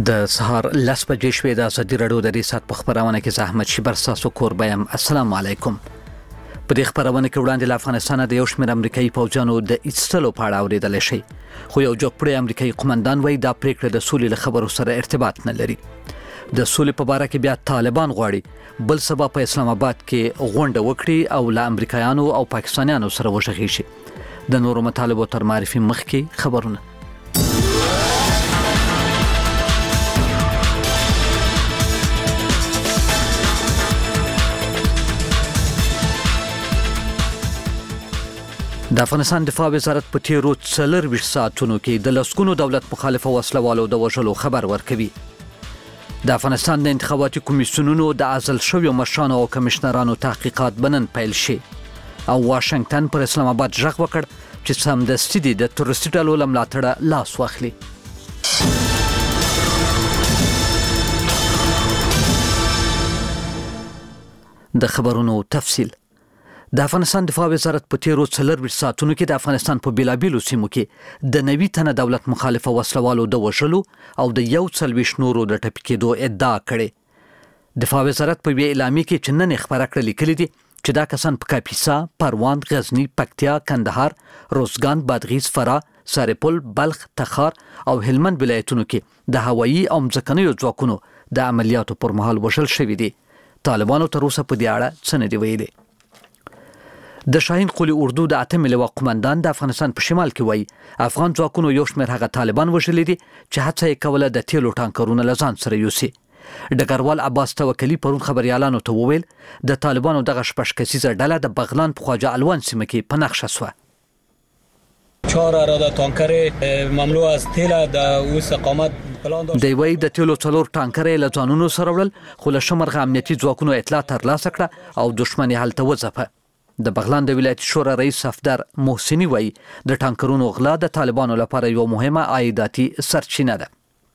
د سهار 10 بجې شوې د ازادي راډیو د ریسات په خبرونه کې زحمت شي برساسو کوربایم. السلام علیکم. په دې خبرونه کې وړاندې له افغانستان د یو شمېر امریکایي پوځیانو د ایستلو په اړه اورېدل شي، خو یو جوړپړی امریکایي قومندان وایي دا پریکړه د سولې له خبرو سره ارتباط نه لري. د سولې په اړه کې بیا طالبان غواړي بل سبا په اسلام آباد کې غونډه وکړي او له امریکایانو او پاکستانیانو سره وشخي شي. د نورو مطالبو تر معرفي مخکې خبرونه. د افغانستان دفاع وزارت په تیرو 24 ساعتونو کې د لسګونو دولت مخالفه وسلوالو د وژلو خبر ورکوي. د افغانستان د انتخاباتي کمیسیونونو د عزل شویو مشرانو او کمشنرانو تحقیقات بنن پیل شي او واشنگټن پر اسلام آباد ژغ وکړ چې سمدستي د تروریستي ډلو له ملاتړه لاس واخلي. د خبرونو تفصیل. د افغانستان دفاع وزارت په تیرو 24 ساعتونو کې د افغانستان په بیلابیلو سیمو کې د 90 تنه دولت مخالفه وسلوالو د وژلو او د 140 نورو د ټپي کېدو ادعا کړې. دفاع وزارت په وی اعلامیه کې چې نن خبره کړې لیکلي دي چې دا کسان په کاپیسا، پروان، غزنی، پکتیا، کندهار، روزګان، بادغیس، فراه، سرپل، بلخ، تخار او هلمند ولایتونو کې د هوایي او ځمکنیو ځواکونو د عملیاتو پر مهال وژل شوي دي. طالبانو تر اوسه په دې اړه څه نه دي ویلي. د شاهین قلی اردو د 8 لواء قومندان د افغانستان په شمال کې وایي افغان ځواکونو یو شمېر هغه طالبان وژلي دي چې هڅه یې کوله د تیلو ټانکرونه له ځان سره یوسي. ډګروال عباس توکلی پرون خبريالانو ته وویل د طالبانو دغه شپږ کسیزه ډله د بغلان په خواجه الوان سیمه کې په نقشه سوه. 4 اراده تانکر مملو از تیل د اوس اقامت پلان داشت. دی وایي د تیلو 4 ټانکر له ځانونو سره وړل خو له شمرغه امنیتي ځواکونو اطلاع ترلاسه کړه او دښمن یې هلته وځپه. د بغلان د ولایت شورا رئیس صفدر محسنی وایي د ټانکرونو غلا د طالبانو لپاره یو مهمه عایداتي سرچینه ده.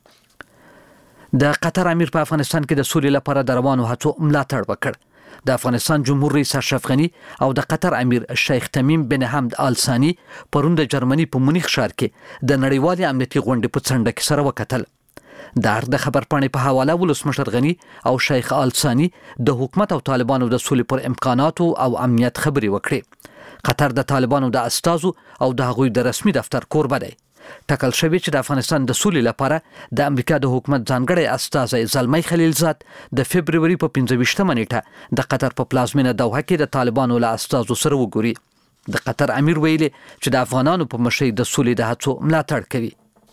د قطر امیر په افغانستان کې د سولې لپاره د روانو هڅو ملاتړ وکړ. د افغانستان جمهور رئیس اشرف غنی او د قطر امیر شیخ تمیم بن حمد آل ثانی پرون د جرمني په مونیخ ښار کې د نړیوالې امنیتي غونډې په څنډه کې سره وکتل. د خبرپاڼې په حواله ولسمشر غنی او شیخ آل ثانی د حکومت او طالبانو د سولې پر امکاناتو او امنیت خبري وکړي. قطر د طالبانو د استازو او د هغوی د رسمي دفتر کوربه دی. ټاکل شوی چې د افغانستان د سولې لپاره د امریکا د حکومت ځانګړی استازی زلمی خلیلزاد د فبرवरी په 25مه نیټه د قطر په پلازمینه دوحه کې د طالبانو له استازو سره وګوري. د قطر امیر ویلي چې د افغانانو په مشرۍ د سولې د هڅو ملاتړ کوي.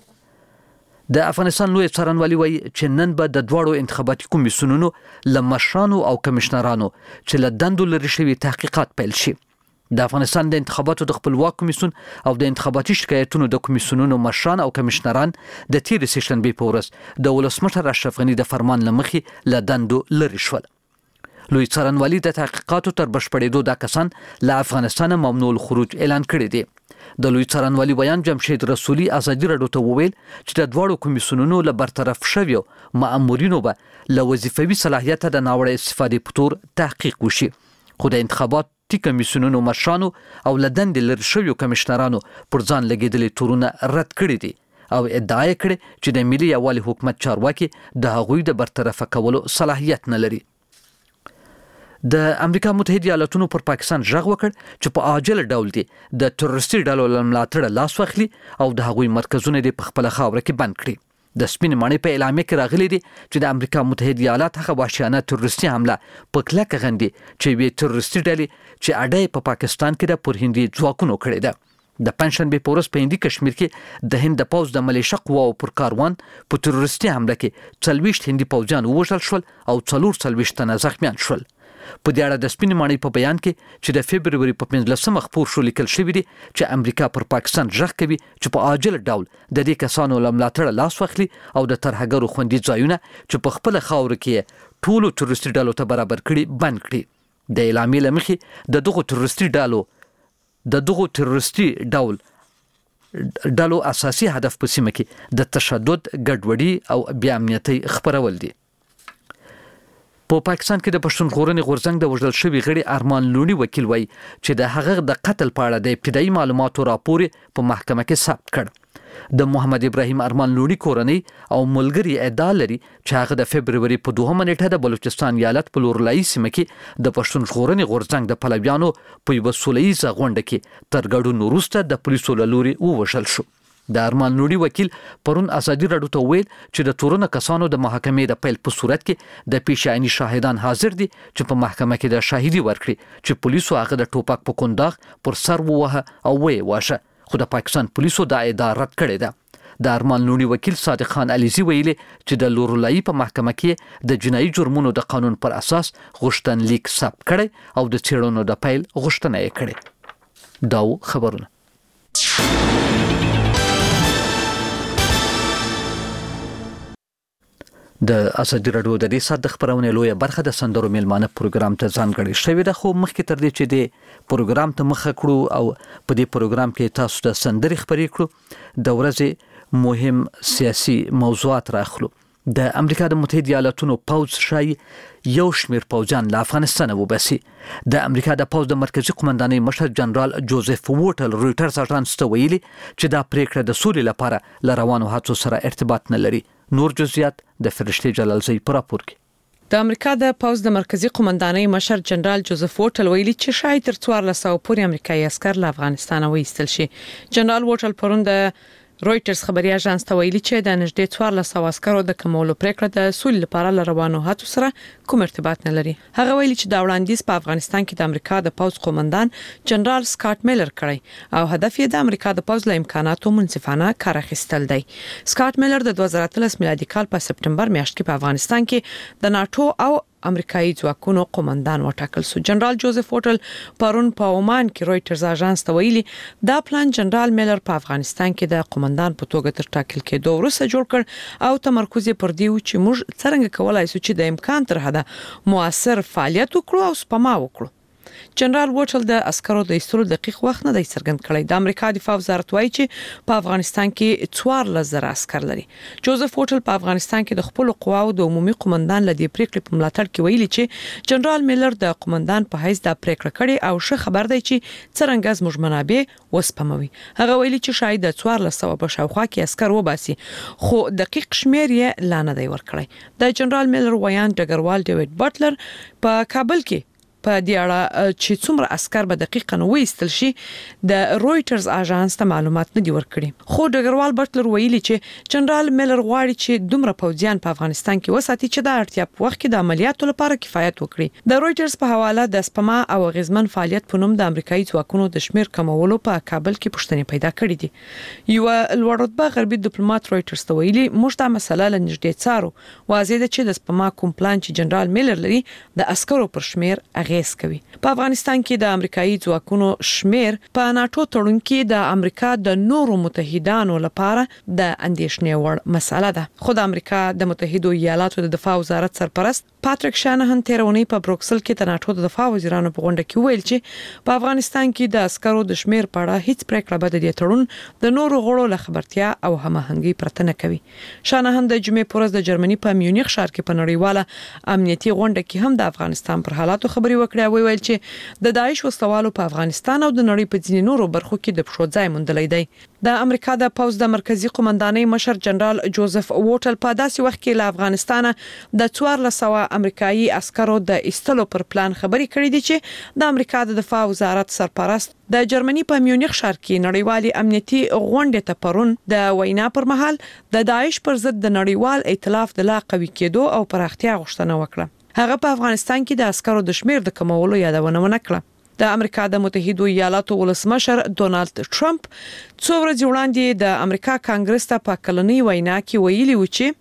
د افغانستان لوی څارنوالي وایي چې نن به د دواړو انتخاباتي کمیسیونونو له مشرانو او کمشنرانو چې له دندو لري شوي تحقیقات پیل شي. د افغانستان د انتخاباتو د خپلواک کمیسیون او د انتخاباتي شکایتونو د کمیسیونونو مشران او کمشنران د تیر سیشنبه په ورځ د ولسمشر اشرف غنی د فرمان لمخې له دندو لري شول. لوی څارنوالي د تحقیقاتو تر بشپړېدو دا کسان له افغانستان ممنوع الخروج اعلان کړی دی. د لوی څارنوالي بیان جمشید رسولي ازادي راډیو ته وویل چې د دواړو کمیسیونونو له برطرف شویو مأمورینو به له وظیفوي صلاحیت د ناوړه استفادې په تور تحقیق وشي. خو د انتخاباتي کمیسیونونو مشرانو او له دندې لرې شویو کمشنرانو پر ځان لګېدلي تورونه رد کړي دي او ادعا یې کړې چې د ملي یووالي حکومت چارواکي د هغوی د برطرفه کولو صلاحیت نه لري. د امریکا متحده ایالاتونو پر پاکستان ژغ وکړ چې په عاجل ډول دي د تروریستي ډلو له ملاتړه لاس واخلي او د هغوی مرکزونه دې په خپل خاوره کې بند کړي. د سپین ماڼۍ په اعلامیه کې راغلي دي چې د امریکا متحده ایالات هغه وحشیانه تروریستي حمله په کلکه غندي چې وی تروریستي ډلې چې اډې په پاکستان کې د پر هندي ځواکونو کړې ده. د پنځشنبه په ورځ په هندي کشمیر کې د هند پوځ د ملیشه قواو پر کاروان په تروریستي حمله کې 40 هندي پوځیان وژل شول او 44 تنه زخمیان شول. په دې اړه د سپین ماڼۍ په بیان کې چې د فبرवरी په 15مه خپور شو لیکل شوی دی چې امریکا پر پاکستان ژغ کوي چې په عاجل ډول د دې کسانو له ملاتړه لاس واخلي او د ترهګرو خوندي ځایونه چې په خپل خاور کې ټولو تروریستي ډلو ته برابر کړي بند کړي. د اعلامیې له مخې د دغو تروریستي ډلو اساسي هدف په سیمه کې د تشدد، ګډوډي او بې امنیتۍ خپرول دي. په پاکستان کې د پښتون ژغورنې غورځنګ د وژل شوی غړي ارمان لونی وکیل وایي چې د هغه د قتل په اړه د ابتدایي معلوماتو راپور په محکمه کې ثبت کړ. د محمد ابراهیم ارمان لونی کورنۍ او ملګری ادعا لري چې هغه د فبرवरी په 2 نیټه د بلوچستان ایالت په لورلای سیمه کې د پښتون ژغورنې غورځنګ د پلویانو په یو سولهییزه غونډه کې تر ګډون وروسته د پولیسو له لوري ووژل شو. د ارمان لونی وکیل پرون ازادي راډیو ته ویل چې د تورن کسانو د محاکمې د پیل په صورت کې د پیشایني شاهدان حاضر دي چې په محکمه کې د شاهدي ورکړي چې پولیسو هغه د ټوپک په کنداغ پر سر ووهه او وی واشه، خو د پاکستان پولیسو دا ادعا رد کړې ده. د ارمان لونی وکیل صادق خان علیزی ویلي چې د لورلای په محکمه کې د جنایي جرمونو د قانون پر اساس غوښتنلیک ثبت کړي او د څېړنو د پیل غوښتنه یې کړې. دا خبرونه د ازادي راډیو د دې ساعت د خبرونې لویه برخه د سندرو میلمانه پروګرام ته ځانګړې شوې ده، خو مخکې تر دې چې د پروګرام ته مخه کړو او په دې پروګرام کې تاسو د سندري خبرې کړو، د ورځې مهم سیاسي موضوعات راخلو. د امریکا د متحده ایالاتونو پوځ شای یو شمیر پوځیان له افغانستان وباسي. د امریکا د پوځ د مرکزی قومندانۍ مشر جنرال جوزف ووټل رويټرز اژانس ته ویلي چې دا پریکړه د سولې لپاره ل روانو هڅو سره ارتباط نه لري. نور جزئیات د فرشتي جلالزی پر راپور کې. د امریکا د پوځ د مرکزی قومندانۍ مشر جنرال جوزف ووټل ویلي چې شاید تر 1400 پورې امریکایي عسكر له افغانستان وایستل شي. جنرال ووټل پرون د رويټرز خبري اژانس ته ویلي چې د نږدې 1400 عسکرو د کمولو پریکړه د سولې لپاره ل روانو هڅو سره کوم ارتباط نه لري. هغه ویلي چې دا وړاندیز په افغانستان کې د امریکا د پوځ قومندان جنرال سکاټ میلر کړی او هدف یې د امریکا د پوځ له امکاناتو منصفانه کار اخیستل دی. سکاټ میلر د 2013 میلادي کال په سپټمبر میاشت کې په افغانستان کې د ناتو او امریکایي ځواکونو قومندان وټاکل شو. جنرال جوزف ووټل پرون په عمان کې رويټرز اژانس ته ویلي دا پلان جنرال میلر په افغانستان کې د قومندان په توګه تر ټاکل کېدو وروسته جوړ کړ او تمرکز پر دی چې موږ څنګه کولای شو چې د امکان تر حده موثر فعالیت وکړو او سپما وکړو. جنرال ووټل د عسکرو د ایستلو دقیق وخت نه دی څرګند کړی. د امریکا دفاع وزارت وایي چې په افغانستان کې 14,000 عسكر لري. جوزف ووټل په افغانستان کې د خپل قواو د عمومي قومندان لدی پریکړې په ملاتړ کې ویلي چې جنرال میلر د قومندان په حیث د پریکړه کړې او ښه خبر دی چې څنګه زموږ منابع وسپموي. هغه ویلي چې شاید د 1400 په شاوخوا کې عسكر وباسي، خو دقیق شمیر یې لا نه دی ورکړی. د جنرال میلر ویان ډګروال ډیوډ بټلر په کابل کې په دې اړه چې څومره عسكر به دقیقاً وایستل شي د رويټرز اژانس ته معلومات نه دی ورکړي. خو ډګروال بټلر ویلي چې جنرال میلر غواړي چې دومره پوځیان په افغانستان کې وساتي چې د اړتیا په وخت کې د عملیاتو لپاره کفایت وکړي. د رويټرز په حواله د سپما او غزمن فعالیت په نوم د امریکایي ځواکونو د شمیر کمولو په کابل کې پوښتنې پیدا کړې دي. یو لوړ رتبه غربي ډیپلوماټ رويټرز ته ویلي موږ دا مسله لنږدې څارو. واضح ده چې د سپما کوم پلان چې جنرال میلر لري د عسکرو پر شمیر اغیز کوي. په افغانستان کې د امریکایي ځواکونو شمیر په ناتو تړون کې د امریکا د نورو متحدانو لپاره د اندېښنې وړ مسله ده. خو د امریکا د متحده ایالاتو د دفاع وزارت سرپرست پاتریک شانهن تیرونی په بروکسل کې د ناتو د دفاع وزیرانو په غونډه کې ویل چې په افغانستان کې د عسکرو د شمیر په اړه هیڅ پریکړه به د تړون د نورو غړو له خبرتیا او هماهنګي پرته نه کوي. شانهن د جمعې پورز د جرمني په میونخ ښار کې په نړیواله امنیتي غونډه کې هم د افغانستان پر حالاتو خبري وکړه. ویل چې د داعش وسوالو په افغانستان او د نړۍ په ځینې نورو برخو کې د پښو ځای موندلای دی. د امریکا د پوځ د مرکزی قومندانۍ مشر جنرال جوزف ووټل په داسې وخت کې له افغانستان د 1400 امریکایي عسکرو د ایستلو پر پلان خبري کړې دي چې د امریکا د دفاع وزارت سرپرست د جرمني په میونخ ښار کې نړیوالي امنیتي غونډه ته پرون د وینا پر مهال د داعش پر ضد د نړیوال ائتلاف د لا قوي کېدو او پراختیا غوښتنه وکړه. هغه په افغانستان کې د عسکرو د شمیر د کمولو یادونه ونکړه. د امریکا د متحده ایالاتو ولسمشر ډونالد ټرمپ څو ورځې وړاندې د امریکا کانګرس ته په کلنۍ وینا کې ویلي و چې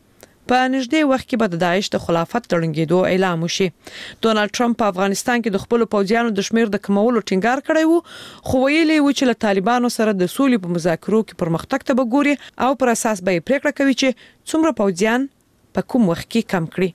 په نږدې وخت کې به د داعش د خلافت تړونګېدو اعلان وشي. ډونالد ټرمپ په افغانستان کې د خپل پوځیانو د شمیر د کمولو ټینګار کړی وو، خو ویلي و چې له طالبانو سره د سولې په مذاکرو کې پرمختګ ته وګوري او پر اساس به پریکړه کوي چې څومره پوځیان په کوم وخت کې کم کړي.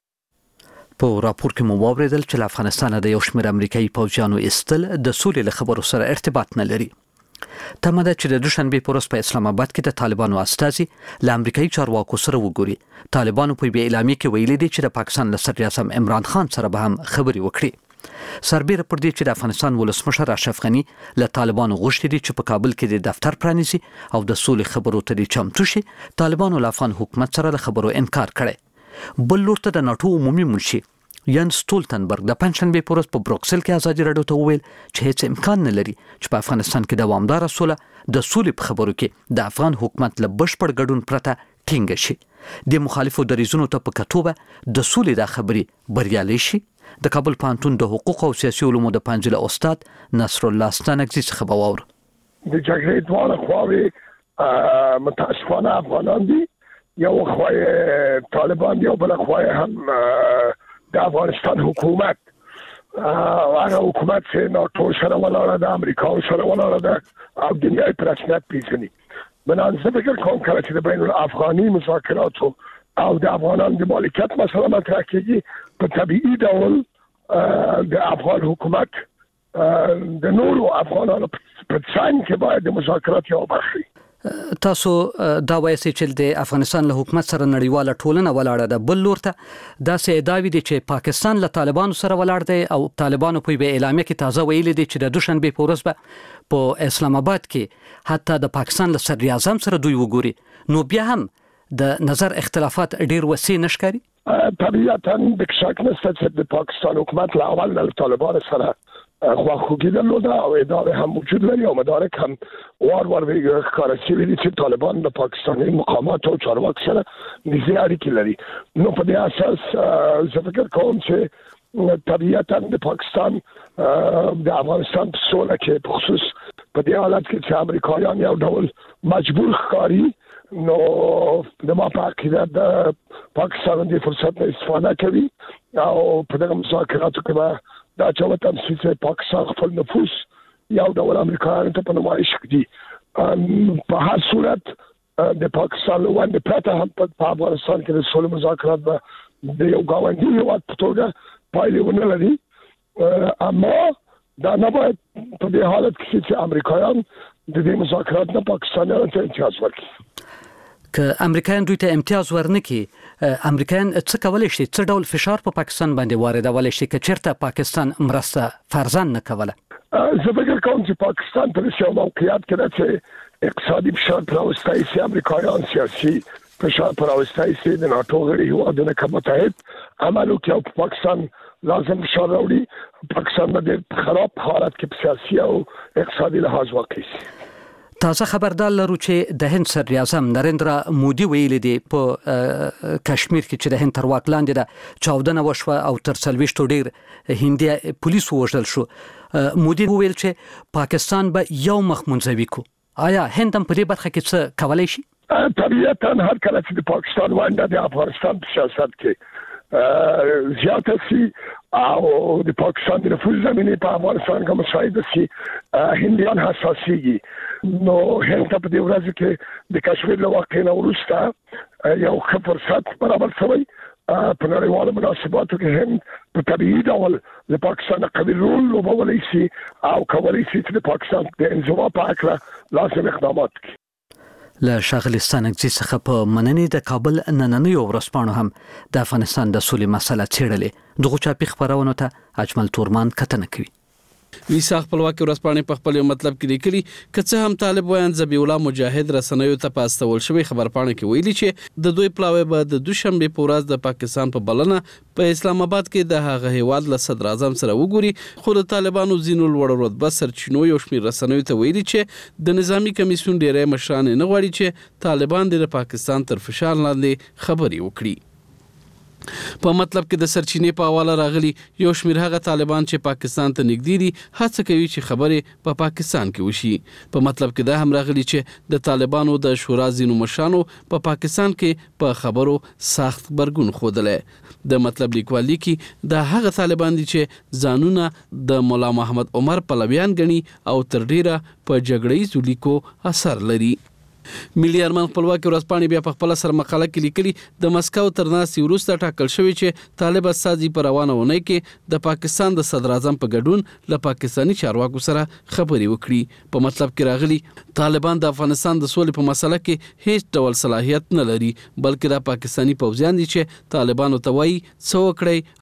په راپور کې مو واوریدل چې افغانستان د یو شمېر امریکایي پوځیانو ایستل د سولې له خبرو سره ارتباط نه لري. تمه ده چې د دوشنبه په ورځ په اسلام آباد کې د طالبانو استازي له امریکایي چارواکو سره وګوري. طالبانو په یوه اعلامیه کې ویلي دي چې د پاکستان له صدر اعظم عمران خان سره به هم خبرې وکړي. سربېره پر دې چې د افغانستان ولسمشر اشرف غني له طالبانو غوښتي دي چې په کابل کې د دفتر پرانیزي او د سولې خبرو ته چمتو شي، طالبانو له افغان حکومت سره له خبرو انکار کړی. بل لور ته د ناټو عمومي منشي یانس ستولتنبرګ د پنځشنبه په ورځ په بروکسل کې ازادي راډیو ته وویل چې هیڅ امکان نه لري چې په افغانستان کې دوامدار سوله د سولې په خبرو کې د افغان حکومت له بشپړ ګډون پرته ټینګ شي. د مخالفو دریځونو ته په کتوبه د سولې د خبرې بریالي شي. د کابل پوهنتون د حقوق او سیاسي علومو د پنځله استاد نصر الله ستانکزي څخه باور د جګړې دواړه خواوې متاسفانه افغانان دي، یو خوای طالبان دی او بل خوای هم د افغانستان حکومت. هغه حکومت چې ناټو سره ولاړه ده، امریکا سره ولاړه ده او دنیا پر رسمیت پیژني. من زه فکر کوم کله چې د بین الافغاني مذاکراتو او د افغانانو د مالکیت مسله مطرح کیږي، په طبیعي ډول د افغان حکومت د نورو افغانانو په څنګ کې باید د مذاکرات یو برخه. تاسو دا وایي چې د افغانستان له حکومت سره نړیواله ټولنه ولاړه ده. بل لور ته داسې ادعاوې دي چې پاکستان له طالبانو سره ولاړ دی او طالبانو په یوه اعلامیه کې تازه ویلي دي چې د دوشنبه په ورځ به په اسلام آباد کې حتی د پاکستان له صدر اعظم سره دوی وګوري. نو بیا هم د نظر اختلافات ډیر وسیع نشکاري. طبیعتا د شک نشته چې د پاکستان حکومت له اول له طالبانو سره خواخوږي درلوده او ادعا هم وجود لري او مدارک هم وار ښکاره شوي دي چې طالبان د پاکستاني مقاماتو او چارواکو سره نږدې اړیکې لري. نو په دې اساس زه فکر کوم چې طبیعتا د پاکستان د افغانستان په سوله کې په خصوص په دې حالت کې چې امریکایان یو ډول مجبور ښکاري، نو د ما په عقیده د پاکستان د فرصت نه استفاده کوي او په دغه مذاکراتو کې به دا چوت هم چې پاکستان خپل نفوذ یو ډول امریکایانو ته په نمایش کړي. په هر صورت د پاکستان له ونډې پرته هم په افغانستان کې د سولې مذاکرات به د یو ګاونډي هېواد په توګه پایلې ونه لري. اما دا نه باید په دې حالت کې چې امریکایان د دې مذاکرات نه پاکستانیانو ته امتیاز ورکړي. که امریکایان دوی ته امتیاز ورنکړي، امریکایان څه کولی شي؟ څه ډول فشار په پاکستان باندې واردولی شي که چیرته پاکستان مرسته فرضاً نه کوله؟ زه فکر کوم چې پاکستان په داسې یو موقعیت کې ده چې اقتصادي فشار پر راوستی شي، امریکایان سیاسي فشار پر راوستی شي، د ناټو غړي هېوادونه که متحد عمل وکړي او په پاکستان لازم فشار راوړي، پاکستان به ډېر خراب حالت کې په سیاسي او اقتصادي لحاظ واقع شي. تازه خبردار لرو چې د هند صدر اعظم نریندرا مودي ویلي دی په کشمیر کې چې د هند تر واک لاندې ده چاودنه وشوه او تر 40 ډیر هندي پولیس وژل شو. مودي ویل چې پاکستان به یو مخ منځوي کو. آیا هند هم په دې برخه کې څه کولای شي؟ طبیعتا هر کله چې د پاکستان ونډه د افغانستان په سیاست کې زیاته شي او د پاکستان د نفوذ زمینه په افغانستان کې مساعده شي، هندیان حساسيږي. نو هند په دې ورځ کې د کشمیر له واقعې نه وروسته یو ښه فرصت برابر شوی. په نړیوالو مناسباتو کې هند په طبیعي ډول د پاکستان قوي رول لوبولی شي او کولی شي چې د پاکستان د انزوا په هکله لازم اقدامات وکړي. له ښاغلي ستانکزي څخه په مننې د کابل نننیو ورځپاڼو هم د افغانستان د سولې مسله څېړلې. دغو چاپي خپرونو ته اجمل تورمان کتنه کوي. ویسا خپلواکي ورځپاڼې په خپل مطلب کې لیکلي که څه هم طالب ویان ذبیح الله مجاهد رسنیو ته پاستول شوی خبرپاڼه کې ویلي چې د دوی پلاوی به د دوشنبه په ورځ د پاکستان په بلنه په اسلام آباد کې د هغه هیواد له صدر اعظم سره وګوري، خو د طالبانو ځینو لوړ رتبه سرچینو یو شمېر رسنیو ته ویلي چې د نظامی کمیسیون ډیری مشران نه غواړي چې طالبان د پاکستان تر فشار لاندې خبرې وکړي. په مطلب کې د سرچینې په حواله راغلي یو شمېر هغه طالبان چې پاکستان ته نږدې دي هڅه کوي چې خبرې په پاکستان کې وشي. په مطلب کې دا هم راغلي چې د طالبانو د شورا ځینو مشرانو په پاکستان کې په خبرو سخت غبرګون ښودلی. د مطلب لیکوال لیکي دا هغه طالبان دي چې ځانونه د مولا محمد عمر پلویان ګڼي او تر ډیره په جګړه ییزو لیکو اثر لري. ملي ارمان خپلواکي ورځپاڼې بیا په خپل سر مقاله کې لیکلي د مسکو تر ناستې وروسته ټاکل شوی چې طالب استازي په روانه ونې کې د پاکستان د صدر اعظم په ګډون له پاکستاني چارواکو سره خبرې وکړي. په مطلب کې راغلي طالبان د افغانستان د سولې په مسله کې هیڅ ډول صلاحیت نه لري، بلکې د پاکستاني پوځیان دي چې طالبانو ته وایي څه وکړي